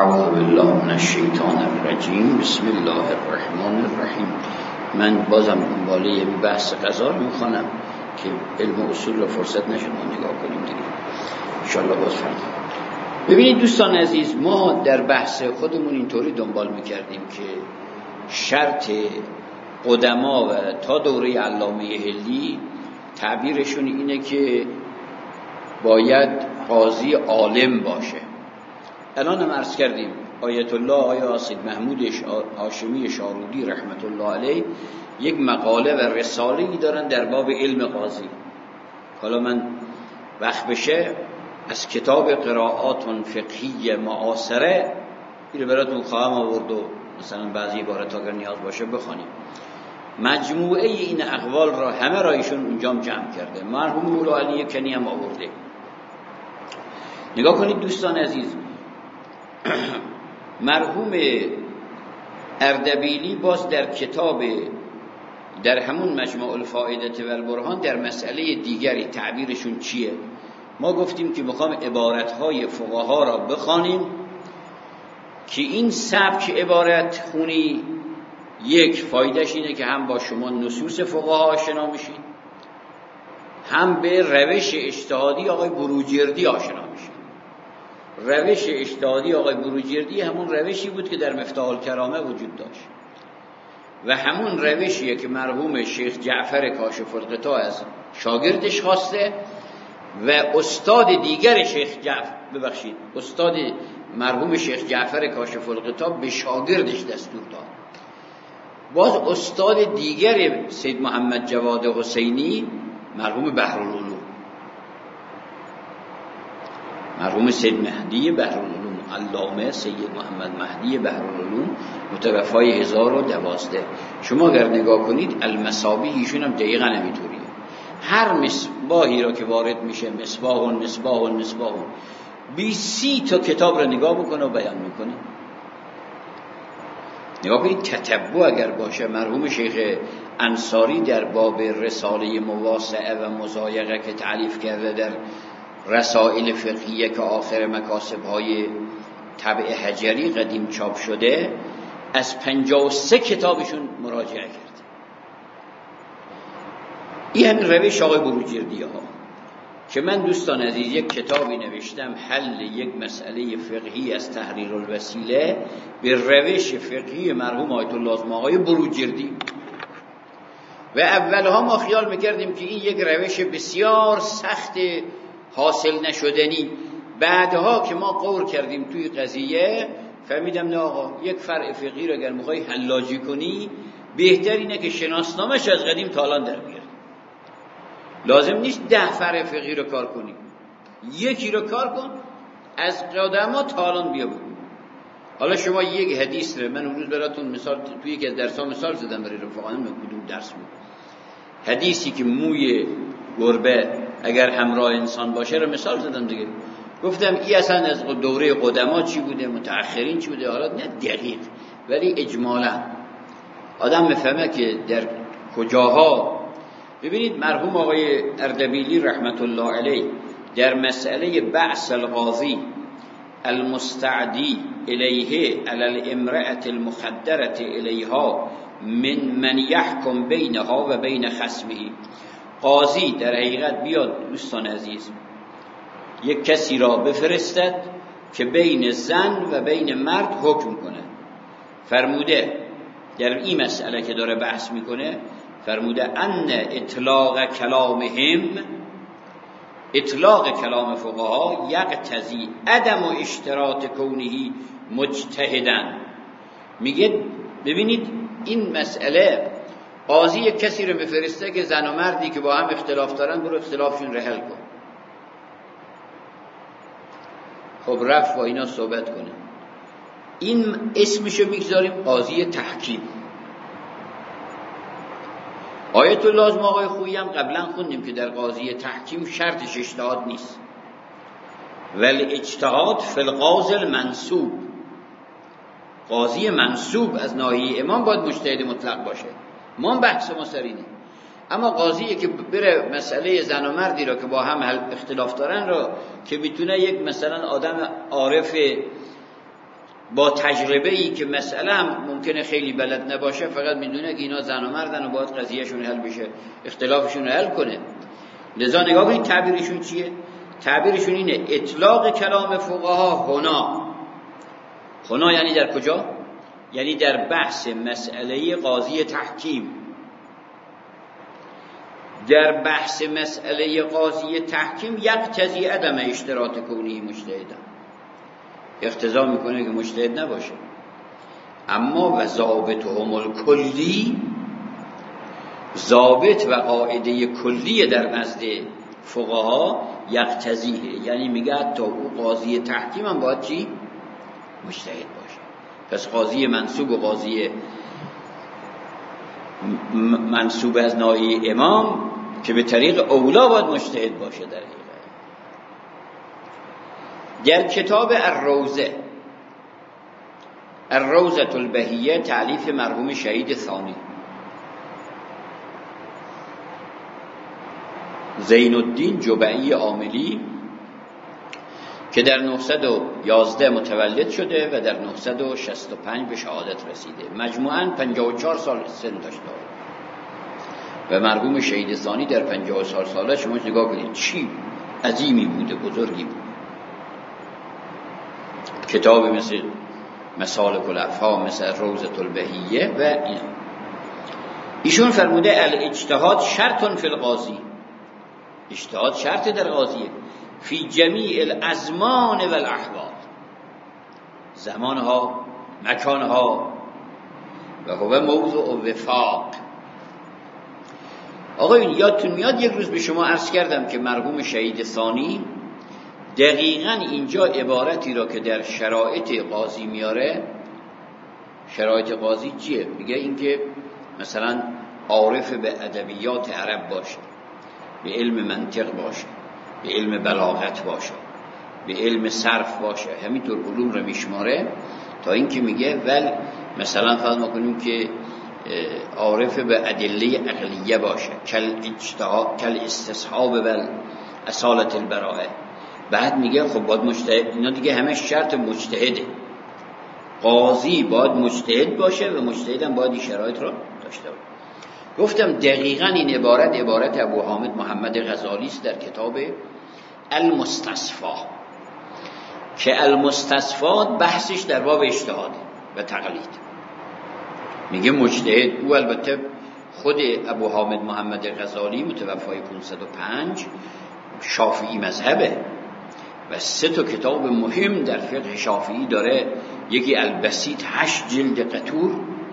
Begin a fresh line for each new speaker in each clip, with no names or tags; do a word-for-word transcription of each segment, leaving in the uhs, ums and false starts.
اعوذ بالله من الشیطان الرجیم. بسم الله الرحمن الرحیم. من بازم دنباله بحث قضا رو میخوانم که علم و اصول رو فرصت نشد ما نگاه کنیم دیگه انشاءالله باز فردا. ببینید دوستان عزیز، ما در بحث خودمون اینطوری دنبال میکردیم که شرط قدما و تا دوره علامه حلی تعبیرشون اینه که باید قاضی عالم باشه. الان هم عرض کردیم آیت الله آیا سید محمود هاشمی شارودی رحمت الله علیه یک مقاله و رساله‌ای دارن در باب علم قاضی. حالا من وقت بشه از کتاب قرائات فقهی معاصره این براتون خواهم آورد و مثلا بعضی عبارات اگر نیاز باشه بخونیم. مجموعه این اقوال را همه را ایشون اونجا جمع کرده. مرحوم مولا علی کنی هم آورده. نگاه کنید دوستان عزیز، مرحوم اردبیلی باز در کتاب در همون مجموع الفائده و البرهان در مسئله دیگری تعبیرشون چیه؟ ما گفتیم که میخوام عبارتهای فقها را بخوانیم که این سبک عبارت خونی یک فایدهش اینه که هم با شما نصوص فقها آشنا میشید، هم به روش اجتهادی آقای بروجردی آشنا میشید. روش اجتهادی آقای بروجردی همون روشی بود که در مفتاح الکرامه وجود داشت و همون روشیه که مرحوم شیخ جعفر کاشف الغطا از شاگردش خواسته و استاد دیگر شیخ جعفر ببخشید استاد مرحوم شیخ جعفر کاشف الغطا به شاگردش دستور داد. باز استاد دیگر سید محمد جواد حسینی مرحوم بحرالعلوم مرحوم سید مهدی بحرالعلوم علامه سید محمد مهدی بحرالعلوم متوفای هزار و دوازده. شما اگر نگاه کنید المصابیح ایشون هم دقیقا نمیطوریه. هر مصباحی را که وارد میشه مصباح و مصباح و مصباح بی سی تا کتاب را نگاه بکنه و بیان میکنه. نگاه کنید تتبع اگر باشه مرحوم شیخ انصاری در باب رساله مواسعه و مضایقه که تعلیف کرده در رسائل فقهیه که آخر مکاسب‌های طبع حجری قدیم چاپ شده از پنجاه و سه کتابشون مراجعه کرده. این همین روش آقای بروجردی ها که من دوستان عزیز یک کتابی نوشتم حل یک مسئله فقهی از تحریر الوسیله به روش فقهی مرحوم آیت الله آقای بروجردی. و اولها ما خیال میکردیم که این یک روش بسیار سخت حاصل نشدنی. بعدها که ما قور کردیم توی قضیه فهمیدم نه آقا یک فرع فقهی رو اگر میخوای حلاجی کنی بهتر اینه که شناسنامش از قدیم تا الان در بیاری. لازم نیست ده فرع فقهی رو کار کنی، یکی رو کار کن از قدما تا الان بیا بگو. حالا شما یک حدیث رو من امروز براتون مثال توی یک از درس‌ها مثال زدم برای رفقانم من کدوم درس بود. حدیثی که موی گربه اگر همراه انسان باشه رو مثال زدم دیگه. گفتم این اصلا از دوره قدما چی بوده متأخرین چی بوده، حالا نه دقیق ولی اجمالا آدم میفهمه که در کجاها. ببینید مرحوم آقای اردبیلی رحمت الله علیه در مسئله بعث القاضی المستعدی الیه علی الامرأة المخدرة الیها من من یحکم بینها و بین خصمه، قاضی در حقیقت بیاد دوستان عزیز یک کسی را بفرستد که بین زن و بین مرد حکم کنه. فرموده در این مسئله که داره بحث میکنه فرموده ان اطلاق کلامهم اطلاق کلام فقها یقتضی عدم و اشتراط کونه مجتهدن. میگه ببینید این مسئله قاضی یک کسی رو بفرسته که زن و مردی که با هم اختلاف دارن برو اختلافشون رحل کن. خب رفت با اینا صحبت کنه. این اسمشو میگذاریم قاضی تحکیم. آیت الله آقای خویی هم قبلا خوندیم که در قاضی تحکیم شرطش اجتهاد نیست، ولی اجتهاد فی القاضی المنصوب. قاضی منصوب از ناحیه امام باید مجتهد مطلق باشه. ما بحث ما سر اینه. اما قاضی که بره مسئله زن و مردی را که با هم اختلاف دارن را که میتونه یک مثلا آدم عارف با تجربه ای که مسئله هم ممکنه خیلی بلد نباشه، فقط میدونه که اینا زن و مردن و باید قضیهشون حل بشه، اختلافشون رو حل کنه. لذا نگاه کنید تعبیرشون چیه؟ تعبیرشون اینه اطلاق کلام فقها هنا. هنا یعنی در کجا؟ یعنی در بحث مسئله قاضی تحکیم. در بحث مسئله قاضی تحکیم یقتضی عدم اشتراط کونی مجتهدا، اقتضا میکنه که مجتهد نباشه. اما و ضابطهم الکلی، ضابط و قاعده کلی در نزد فقها یقتضیه، یعنی میگه حتی او قاضی تحکیم هم باید چی؟ مجتهد باشه. پس قاضی منصوب و قاضی منصوب از ناحیه امام که به طریق اولا باید مجتهد باشه. در حقیقت در کتاب الروزه، الروزة البهیه، تألیف مرحوم شهید ثانی زین الدین جبعی عاملی که در نهصد و یازده متولد شده و در نهصد و شصت و پنج به شهادت رسیده. مجموعاً پنجاه و چهار سال سن داشته و مرحوم شهید ثانی در پنجاه و چهار ساله شما نگاه کنید چی عظیمی بوده، بزرگی بود. کتاب مثل مسالک الافهام، مثل روزة البهیه و این. ایشون فرموده الاجتهاد شرط فی القاضی، اجتهاد شرط در قاضیه، فی جمیع الازمان و الاحوال، زمانها، مکانها، و هو موضوع وفاق. آقایون یادتون میاد یک روز به شما عرض کردم که مرحوم شهید ثانی دقیقاً اینجا عبارتی را که در شرایط قاضی میاره، شرایط قاضی چیه؟ میگه اینکه مثلا عارف به ادبیات عرب باشه، به علم منطق باشه، به علم بلاغت باشه، به علم صرف باشه، همینطور علوم رو میشماره تا اینکه میگه ول مثلا فرض کنیم که عارف به ادله عقلیه باشه، کل اجتهاد، کل استصحاب و اصالت البراءه. بعد میگه خب باید مجتهد، اینا دیگه همه شرط مجتهده، قاضی باید مجتهد باشه و مجتهد هم باید این شرایط رو داشته باشه. گفتم دقیقاً این عبارت عبارت ابو حامد محمد غزالی است در کتاب المستصفا که المستصفا بحثش در باب اجتهاد و تقلید. میگه مجتهد، او البته خود ابو حامد محمد غزالی متوفای پانصد و پنج شافعی مذهبه و سه تا کتاب مهم در فقه شافعی داره، یکی البسیط هشت جلد قطور،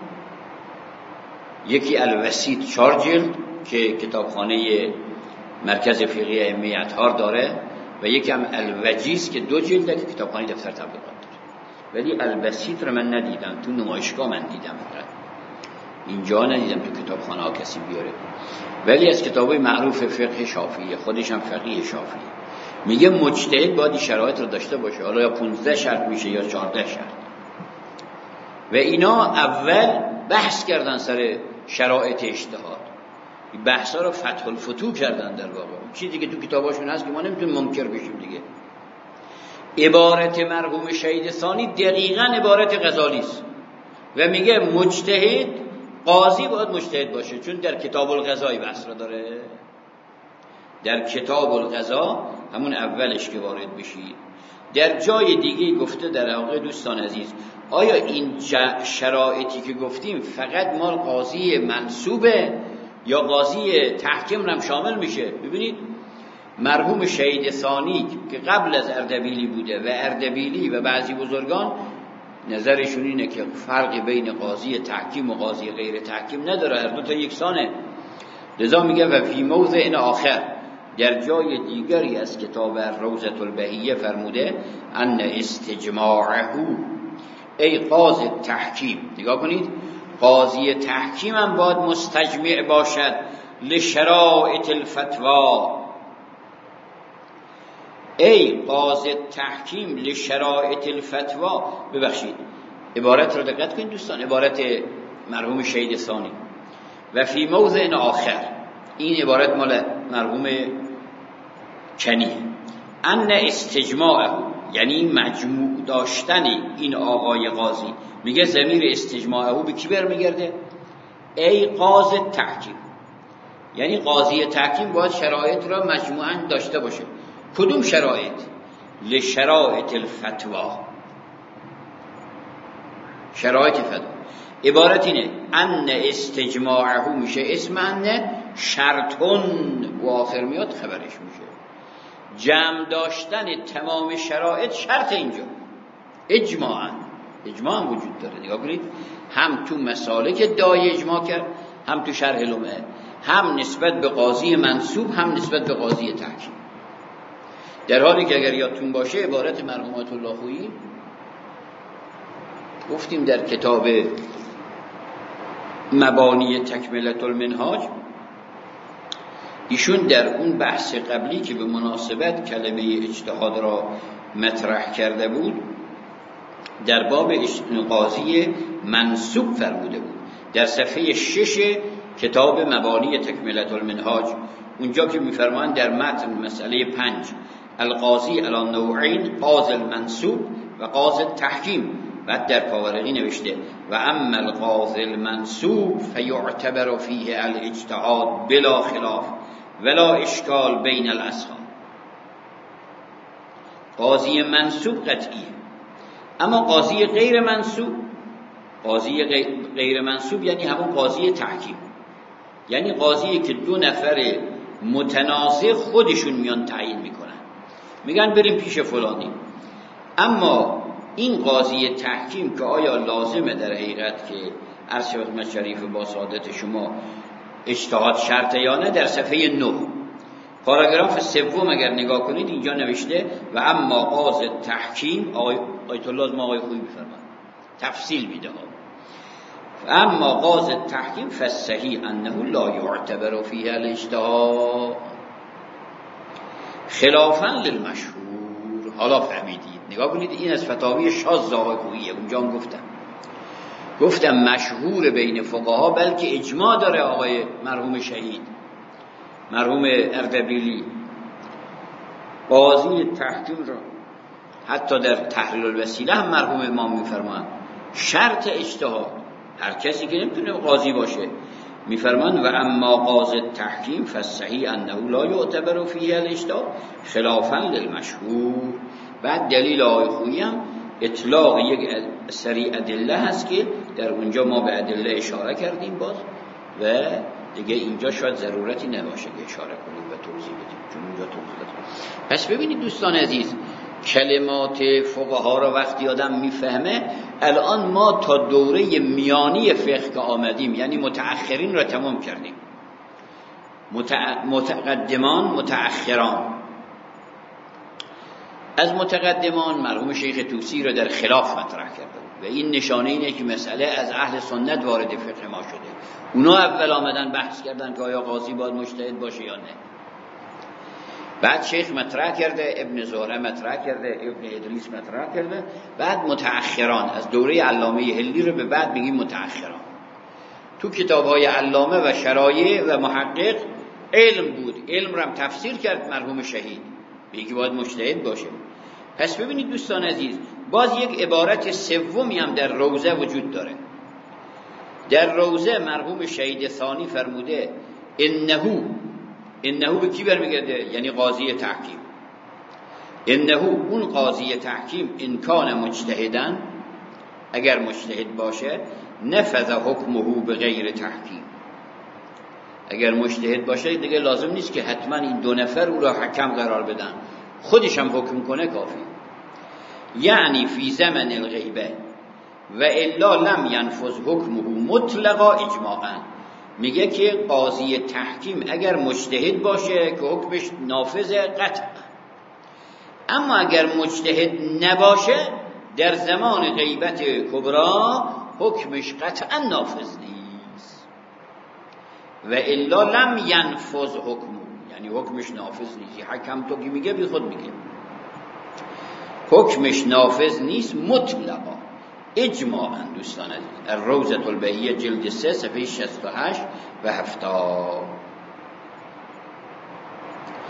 یکی الوسیط چهار جلد که کتابخانه مرکز فقهی ائمه اطهار داره و یکی هم الوجیز که دو جلده که کتابخانه دفتر تبلیغات داره. ولی البسیط رو من ندیدم، تو نمایشگاه من دیدم، فقط اینجا ندیدم تو کتابخانه ها کسی بیاره. ولی از کتابای معروف فقه شافعی، خودش هم فقیه شافعی، میگه مجتهد باید شرایط رو داشته باشه، حالا یا پانزده شرط میشه یا چهارده شرط. و اینا اول بحث کردن سر شرایط اجتهاد، این بحثا رو فتح الفتوح کردن در واقع، چیزی که تو کتاباشون هست که ما نمیتونیم منکر بشیم دیگه. عبارت مرحوم شهید ثانی دقیقاً عبارت غزالی است و میگه مجتهد، قاضی باید مجتهد باشه، چون در کتاب القضا بحث را داره. در کتاب القضا همون اولش که وارد بشید، در جای دیگه گفته در واقع دوستان عزیز، آیا این شرایطی که گفتیم فقط مال قاضی منصوبه یا قاضی تحکیم هم شامل میشه؟ ببینید مرحوم شهید ثانی که قبل از اردبیلی بوده و اردبیلی و بعضی بزرگان نظرشون اینه که فرقی بین قاضی تحکیم و قاضی غیر تحکیم نداره، هر دو تا یکسانه. لذا میگه و فی موضع آخر، در جای دیگری از کتاب روزة البهیه فرموده ان استجماعه ای قاضی تحکیم، نگاه کنید، قاضی تحکیم هم باید مستجمع باشد لشرائط الفتوا، ای قاضی تحکیم لشرائط الفتوا. ببخشید عبارت رو دقت کنید دوستان، عبارت مرحوم شهید ثانی و فی موضع آخر، این عبارت مال مرحوم کنیه، ان استجماعه یعنی این مجموع داشتن این آقای قاضی، میگه ضمیر استجماعه به کی برمیگرده؟ ای قاضی تحکیم، یعنی قاضی تحکیم باید شرایط را مجموعاً داشته باشه. کدوم شرایط؟ لشرایط الفتوا، شرایط فتوا. عبارت اینه ان استجماعه میشه اسم ان، شرطون و آخر میاد خبرش میشه. جمع داشتن تمام شرایط شرط اینجا اجماعاً، اجماع هم وجود داره. نگاه کنید، هم تو مسالک دای اجماع کرد، هم تو شرح لمعه، هم نسبت به قاضی منصوب، هم نسبت به قاضی تحکیم. در حالی که اگر یادتون باشه عبارت مرحوم آیت الله خویی گفتیم در کتاب مبانی تکملة المنهاج، ایشون در اون بحث قبلی که به مناسبت کلمه اجتهاد را مطرح کرده بود در باب قاضی منصوب فرموده بود، در صفحه شش کتاب مبانی تکملة المنهاج، اونجا که میفرمایند در متن مسئله پنج القاضی علی نوعین، قاضی المنصوب و قاضی التحکیم، بعد در پاورقی نوشته و اما القاضی المنصوب فیعتبر فیه الاجتهاد بلا خلاف ولا اشکال بین الاصحاب. قاضی منصوب قطعیه، اما قاضی غیر منصوب، قاضی غیر منصوب یعنی همون قاضی تحکیم، یعنی قاضی که دو نفر متنازع خودشون میان تعیین میکنن، میگن بریم پیش فلانی. اما این قاضی تحکیم که آیا لازمه در حقیقت که عرض خدمت شریف با سعادت شما اجتهاد شرطه یا نه، در صفحه نه پاراگراف سوم اگر نگاه کنید اینجا نوشته و اما قاضی تحکیم، آیت الله ما آقای خویی میفرماد تفصیل میده ها، اما قاضی تحکیم فالصحیح انه لا یعتبر فیه الاجتهاد خلافا للمشهور. حالا فهمیدید؟ نگاه کنید، این از فتاوی شاذ آقای خوییه. اونجا هم گفتم گفتم مشهور بین فقها، بلکه اجماع داره آقای مرحوم شهید مرحوم اردبیلی، قاضی تحکیم را حتی در تحریل الوسیله هم مرحوم امام میفرمان شرط اجتهاد، هر کسی که نمیتونه قاضی باشه میفرمان و اما قاضی تحکیم فالصحیح انه لا یعتبر فیه الاجتهاد خلافا للمشهور. بعد دلیل آقای خویی هم اطلاق یک سری ادله هست که در اونجا ما به ادله اشاره کردیم باز و دیگه اینجا شاید ضرورتی نباشه که اشاره کنیم و توضیح بدیم چون اونجا توضیح دادیم. پس ببینید دوستان عزیز، کلمات فقها را وقتی آدم میفهمه، الان ما تا دوره میانی فقه که آمدیم یعنی متأخرین را تمام کردیم، متقدمان متأخران. از متقدمان مرحوم شیخ طوسی را در خلاف مطرح کرده و این نشانه اینه که مسئله از اهل سنت وارد فقه ما شده. اونا اول آمدن بحث کردن که آیا قاضی باید مجتهد باشه یا نه. بعد شیخ مطرح کرده، ابن زهره مطرح کرده، ابن ادریس مطرح کرده، بعد متأخران از دوره علامه حلی رو به بعد بگیم متأخران. تو کتاب‌های علامه و شرایع و محقق علم بود، علم رو هم تفسیر کرد مرحوم شهید، میگه باید مجتهد باشه. پس ببینید دوستان عزیز، باز یک عبارت سومی هم در روزه وجود داره. در روزه مرحوم شهید ثانی فرموده انهو، انهو به کی برمیگرده؟ یعنی قاضی تحکیم. انهو اون قاضی تحکیم انکان مجتهدن، اگر مجتهد باشه نفذ حکمه به غیر تحکیم. اگر مجتهد باشه دیگه لازم نیست که حتما این دو نفر او را حکم قرار بدن، خودش هم حکم کنه کافی. یعنی فی زمن الغیبه و الا لم ینفذ حکمه مطلقا اجماعا. میگه که قاضی تحکیم اگر مجتهد باشه که حکمش نافذ قطعا، اما اگر مجتهد نباشه در زمان غیبت کبرا حکمش قطعا نافذ نیست. و الا لم ینفذ حکمه، یعنی حکمش نافذ نیست. حکم تو که میگه بی خود میگه حکمش نافذ نیست مطلقا اجماعا. دوستان عزیز، الروضة البهیه جلد سه صفحه شصت و هشت و هفتاد.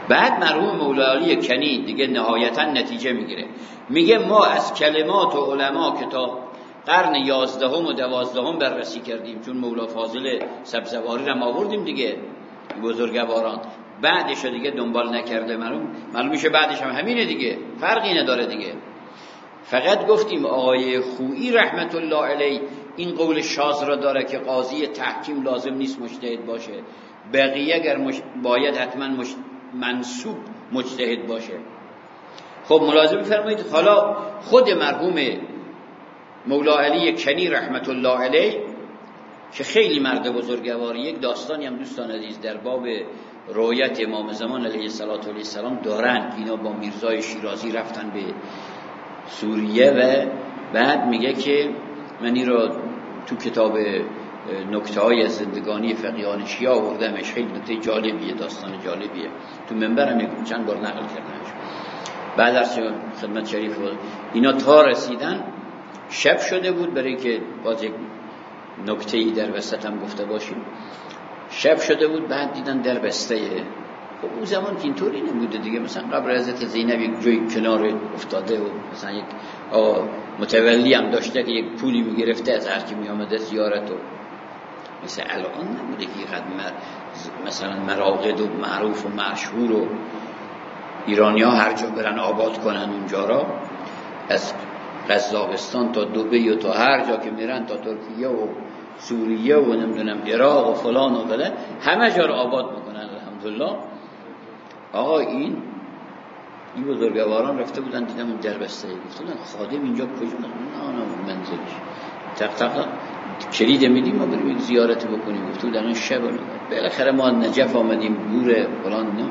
بعد مرحوم مولا علی کنی دیگه نهایتا نتیجه میگیره، میگه ما از کلمات و علما که تا قرن یازدهم و دوازدهم بررسی کردیم، چون مولا فاضل سبزواری رو آوردیم دیگه بزرگواران، بعدش دیگه دنبال نکرده، معلوم معلوم میشه بعدش هم همینه دیگه، فرقی نداره دیگه. فقط گفتیم آقای خویی رحمت الله علیه این قول شاذ را داره که قاضی تحکیم لازم نیست مجتهد باشه، بقیه اگر مش... باید حتما مش... منسوب مجتهد باشه. خب ملاحظه بفرمایید، حالا خود مرحوم مولا علی کنی رحمت الله علیه که خیلی مرد بزرگواری، یک داستانی هم دوستان عزیز در باب رؤیت امام زمان علیه السلام دارن. اینا با میرزای شیرازی رفتن به سوریه و بعد میگه که من این را تو کتاب نکته های از زندگانی فقیهان شیعه آوردمش، خیلی نکته جالبیه، داستان جالبیه، تو منبرم چند بار نقل کردمش. بعد از خدمت شریف اینا تا رسیدن شب شده بود، برای که باز یک نکته ای در وسط هم گفته باشیم، شب شده بود، بعد دیدن در بسته. خب اون زمان که اینطوری نبوده دیگه، مثلا قبر حضرت زینب یک جای کنار افتاده و مثلا یک متولی هم داشته که یک پولی میگرفته از هر کی میامده زیارت، و مثل الان نبوده که اینقدر مثلا مراقد و معروف و مشهور و ایرانی ها هر جا برن آباد کنن اونجا را، از قزاقستان تا دبی و تا هر جا که میرن، تا ترکیه و سوریه و نمیدونم عراق و فلان و بله، همه جا رو آباد میکنن الحمدلله. آقا این این بزرگواران رفته بودن، دیدم اون دربسته، گفتن خادم اینجا کجا؟ نه نه منزلش، تق تق کلید میدیم ما بریم زیارت بکنیم. گفتم در اون شب بالاخره ما نجف آمدیم دور فلان. نه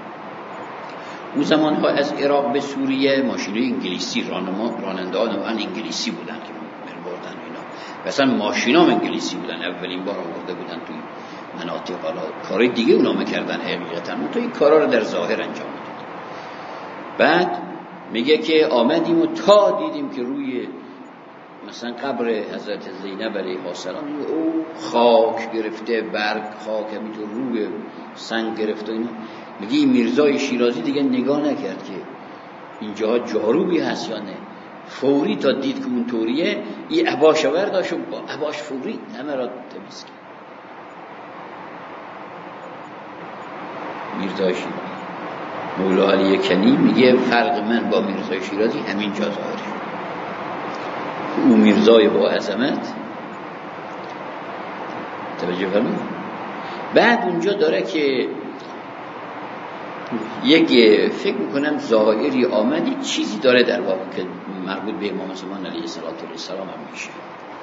اون زمان ها از عراق به سوریه ماشینای انگلیسی، رانما راننده ها نوعا انگلیسی بودن که بردن اینا، مثلا ماشینا هم انگلیسی بودن، اولین بار آورده بودن توی مناطق. حالا کارهای دیگه اونا میکردن حقیقتا، اون تو این کارا رو در ظاهر انجام میدادن. بعد میگه که آمدیم و تا دیدیم که روی مثلا قبر حضرت زینب علیه السلام او خاک گرفته، برگ خاک همینطور روی سنگ گرفته اینا. میگه این میرزای شیرازی دیگه نگاه نکرد که اینجا جاروبی هست یا نه، فوری تا دید که اون طوریه این عباش ورداشو با عباش فوری همه را تمیز کرد. میرزای شیرازی مولا علی کنی میگه فرق من با میرزای شیرازی همین جا ظاهر شد، او میرزای با عظمت، توجه فرمایید. بعد اونجا داره که یک فکر میکنم ظاهری آمدی چیزی داره در واقع که مربوط به امام زمان علیه السلام هم میشه.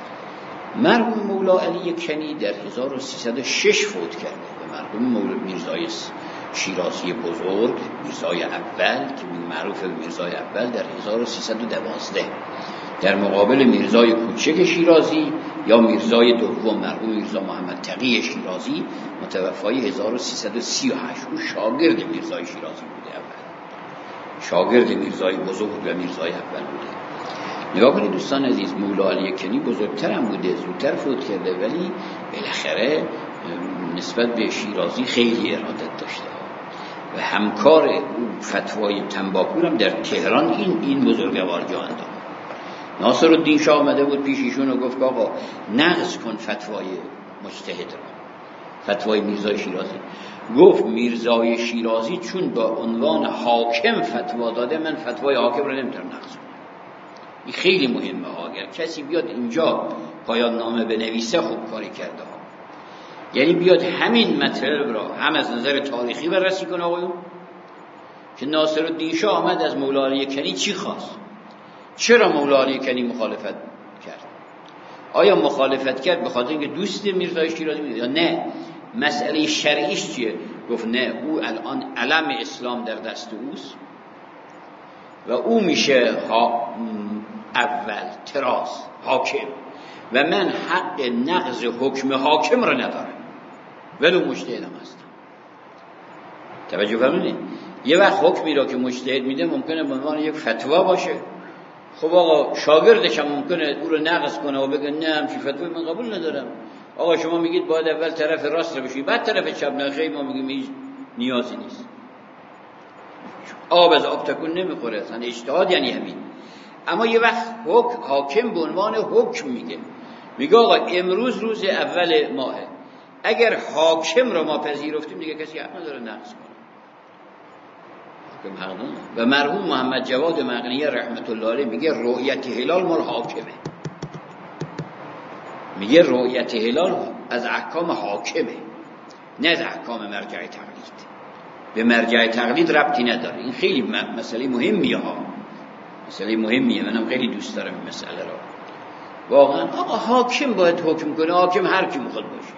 مرحوم مولا علی کنی در هزار و سیصد و شش فوت کرده و مرحوم میرزای شیرازی بزرگ، میرزای اول که معروف به میرزای اول، در هزار و سیصد و دوازده در مقابل میرزای کوچک شیرازی یا میرزای دوم مرحوم میرزا محمد تقی شیرازی متوفای هزار و سیصد و سی و هشت. او شاگرد میرزای شیرازی بوده، اول شاگرد میرزای بزرگ و میرزای اول بوده. نگاه کنید دوستان عزیز، مولا علی کنی بزرگتر هم بوده، زودتر فوت کرده، ولی بالاخره نسبت به شیرازی خیلی ارادت داشته و همکار او فتوای تنباکو هم در تهران این این بزرگوار جا انداخت. ناصر الدین شاه آمده بود پیش ایشون و گفت آقا نقض کن فتوای مجتهد را، فتوای میرزای شیرازی. گفت میرزای شیرازی چون با عنوان حاکم فتوا داده، من فتوای حاکم را نمیتونم نقض کنم. این خیلی مهمه ها، اگر کسی بیاد اینجا پایان نامه بنویسه خوب کاری کرده ها، یعنی بیاد همین مطلب را هم از نظر تاریخی بررسی کنه آقایون که ناصر الدین شاه آمد از مولا علی کنی چی خواست، چرا مولا علی کنی مخالفت کرد، آیا مخالفت کرد به خاطر اینکه دوست میرزای شیرازی بود یا نه مسئله شرعیش چیه؟ گفت نه، او الان علم اسلام در دست اوست و او میشه ها اول تراز حاکم و من حق نقض حکم حاکم را ندارم ولو مجتهدم هستم. توجه فرمودید؟ یه وقت حکمی را که مجتهد میده ممکنه به عنوان یک فتوا باشه، خب آقا شاگردش هم ممکنه او رو نقض کنه و بگه نه همچین فتوی من قبول ندارم. آقا شما میگید باید اول طرف راست رو بشی بعد طرف چپ، نه خیلی ما میگیم هیچ نیازی نیست. آب از آب تکون نمیخوره، اصلا اجتهاد یعنی همین. اما یه وقت حکم حاکم به عنوان حکم میگه، میگه آقا امروز روز اول ماهه، اگر حاکم رو ما پذیرفتیم دیگه کسی حق نداره نقض کنه. حاکم حق نداره. و مرحوم محمد جواد مقنیه رحمت الله علیه میگه رؤیت هلال مال حاکمه، میگه رؤیت هلال از احکام حاکمه نه از احکام مرجع تقلید. به مرجع تقلید ربطی نداره. این خیلی مسئله مهمیه ها، مسئله مهمیه، منم خیلی دوست دارم این مسئله رو. واقعا آقا حاکم باید حکم کنه، حاکم هر کی میخواد باشه.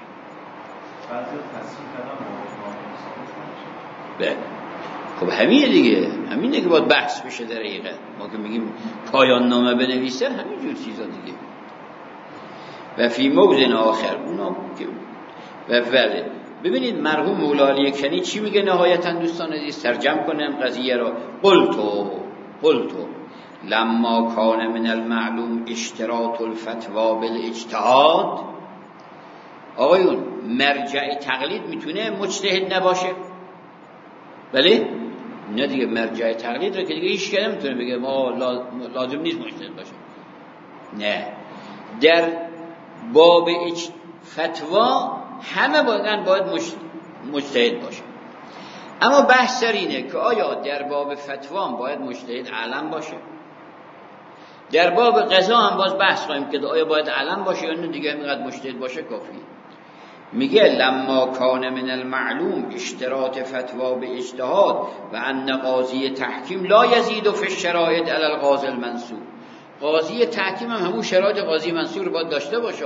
بله خب همینه دیگه، همینه که باید بحث بشه در حقیقت. ما که میگیم پایان نامه بنویسه همین جور چیزا دیگه. و فی موضع آخر اونا که و ولی ببینید مرحوم مولا علی کنی چی میگه نهایتا دوستان عزیز، ترجمه کنم قضیه رو. قلتو قلتو لما کان من المعلوم اشتراط الفتوا بالاجتهاد. آقایون مرجع تقلید میتونه مجتهد نباشه؟ بله؟ نه دیگه، مرجع تقلید رو که دیگه هیچ کس نمیتونه بگه ما لازم نیست مجتهد باشه. نه، در باب فتوا همه باید باید مجتهد باشه. اما بحث سر اینه که آیا در باب فتوا هم باید مجتهد علم باشه؟ در باب قضا هم باز بحث خواهیم که آیا باید علم باشه یا نه دیگه اینقدر مجتهد باشه کافی. میگه لما کان من المعلوم اشتراط فتوا به اجتهاد و ان قاضی تحکیم لا یزید فی الشرائط علی القاضی المنصور. قاضی تحکیم هم همون شرایط قاضی منصور رو باید داشته باشه،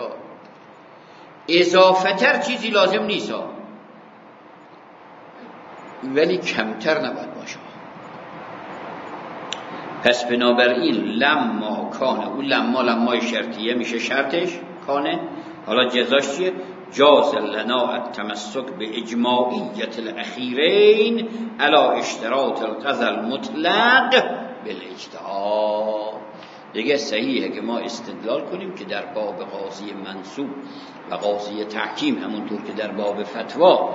اضافتر چیزی لازم نیست، ولی کمتر نباید باشه. پس بنابراین لما کانه، اون لما لمای شرطیه میشه شرطش کانه. حالا جزاش چیه؟ جاز لنا التمسک به اجماعیت الاخیرین علی اشتراط القضا المطلق بالاجتهاد. دیگه صحیحه که ما استدلال کنیم که در باب قاضی منصوب و قاضی تحکیم همونطور که در باب فتوا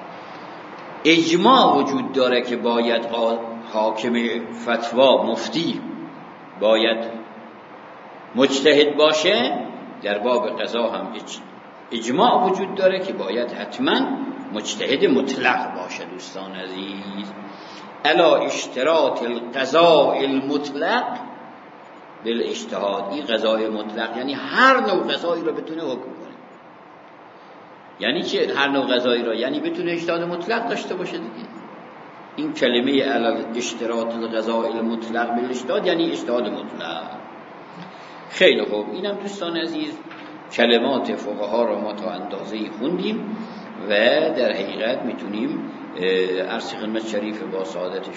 اجماع وجود داره که باید حاکم فتوا مفتی باید مجتهد باشه، در باب قضا هم اجماع وجود داره که باید حتما مجتهد مطلق باشه. دوستان عزیز الا اشتراط القضاء المطلق بالاجتهاد. این قضای مطلق یعنی هر نوع قضایی رو بتونه حکم کنه. یعنی چه هر نوع قضایی رو؟ یعنی بتونه اجتهاد مطلق داشته باشه دیگه. این کلمه علی اشتراط القضاء المطلق بالاجتهاد یعنی اجتهاد مطلق. خیلی خوب، اینم دوستان عزیز کلمات فقها رو ما تا اندازه‌ای خوندیم و در حقیقت میتونیم عرض خدمت شریف با سعادتش.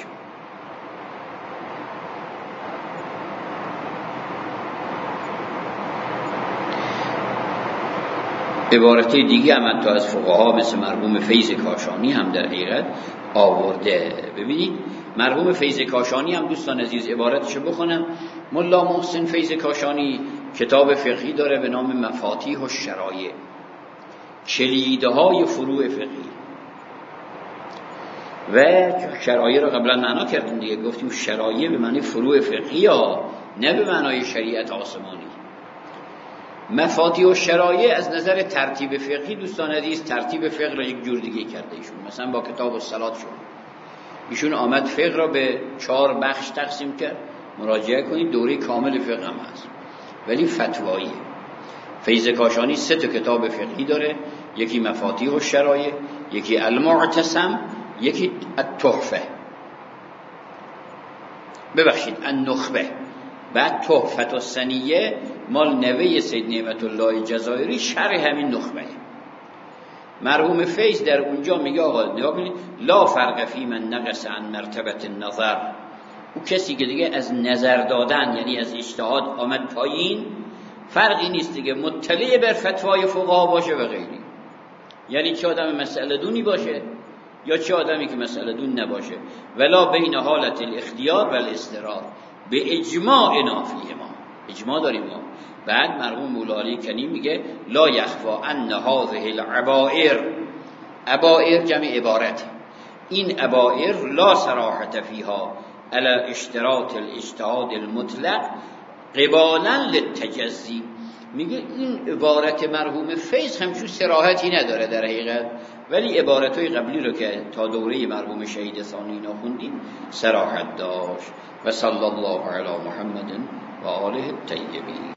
عبارت دیگه هم تا از فقها مثل مرحوم فیض کاشانی هم در حقیقت آورده. ببینید مرحوم فیض کاشانی هم دوستان عزیز عبارتشو بخونم. ملا محسن فیض کاشانی کتاب فقهی داره به نام مفاتیح الشرایع، کلیدهای فروع فقهی. و شرایع رو قبلا معنا کردیم دیگه، گفتیم شرایع به معنی فروع فقهی ها، نه به معنای شریعت آسمانی. مفاتیح الشرایع از نظر ترتیب فقهی دوستان عزیز ترتیب فقه را یک جور دیگه کرده ایشون. مثلا با کتاب الصلات شد ایشون آمد فقه را به چهار بخش تقسیم کرد. مراجعه کنید دوره کامل فقه هم هست ولی فتواییه. فیض کاشانی سه تا کتاب فقهی داره، یکی مفاتیح الشرایع، یکی المعتصم، یکی التحفه ببخشید النخبه. بعد تحفه السنیه مال نوه سید نعمت الله جزایری شرح همین نخبه. مرحوم فیض در اونجا میگه آقا نگاه کنید لا فرق فی من نقص عن مرتبه النظر. او کسی که دیگه از نظر دادن یعنی از اجتهاد آمد پایین فرقی نیست دیگه، مطلع بر فتوای فقها باشه و غیری. یعنی چه آدم مسئله دونی باشه یا چه آدمی که مسئله دون نباشه. ولا بین حالت الاختیار و الاضطرار به اجماع نافیه. ما اجماع داریم ما. بعد مرحوم مولا علی کنی میگه لا یخفا ان هذه العبائر، عبائر جمع عبارت، این ابائر لا صراحت فیها علی اشتراط الاجتهاد المطلق قبالا للتجزی. میگه این عبارت مرحوم فیض همچون صراحتی نداره در حقیقت، ولی عبارتهای قبلی رو که تا دوره مرحوم شهید ثانی اینا خوندیم صراحت داشت. و صلی الله علی محمد و آله الطیبین.